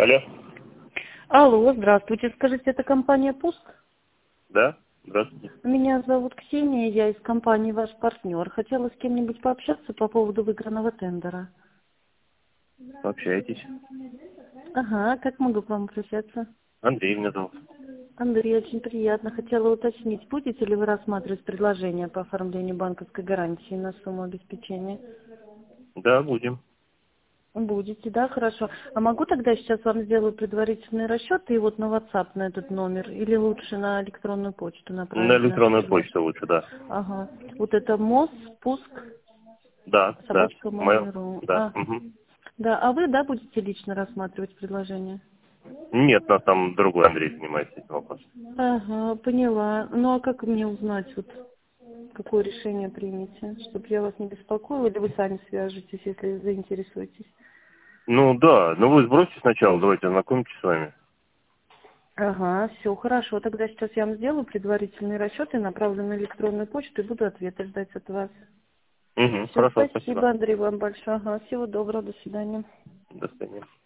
Алло. Алло, здравствуйте. Скажите, это компания «Пуск»? Да? Здравствуйте. Меня зовут Ксения, я из компании «Ваш партнер». Хотела с кем-нибудь пообщаться по поводу выигранного тендера. Пообщайтесь. Ага, как могу к вам обращаться? Андрей меня зовут. Андрей, очень приятно. Хотела уточнить, будете ли вы рассматривать предложение по оформлению банковской гарантии на сумму обеспечения? Да, будем. Будете, да, хорошо. А могу тогда сейчас вам сделаю предварительный расчет и вот на WhatsApp на этот номер? Или лучше на электронную почту На направить наше электронную предложение? почту лучше, да. Ага. Вот это МОЗ, пуск, Да, да. собачка Mail, mail.ru. да. Угу. Да, а вы, да, будете лично рассматривать предложение? Нет, нас там другой Андрей занимается этим вопросом. Ага, поняла. Ну а как мне узнать, вот какое решение примете? Чтобы я вас не беспокоила, или вы сами свяжетесь, если заинтересуетесь? Ну да, ну вы сбросьте сначала, давайте ознакомимся с вами. Ага, все хорошо. Тогда сейчас я вам сделаю предварительный расчет и направлю на электронную почту и буду ответы ждать от вас. Угу, Все, хорошо, спасибо, спасибо. Андрей, вам большое. Ага, всего доброго, до свидания. До свидания.